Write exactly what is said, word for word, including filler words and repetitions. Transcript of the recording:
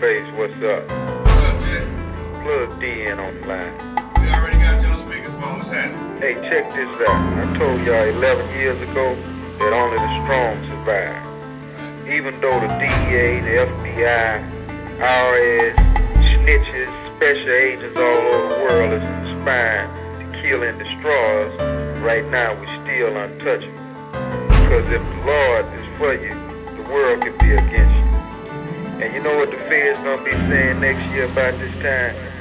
Bass, what's up? What's up, Jay? Plug D in on the line. We already got you on speakerphone. What's happening? Hey, check this out. I told y'all eleven years ago that only the strong survive. Even though the D E A, the F B I, I R S, snitches, special agents all over the world is conspiring to kill and destroy us, right now we're still untouchable. Because if the Lord is for you, the world can be against you. And you know what the Fed's gonna be saying next year about this time?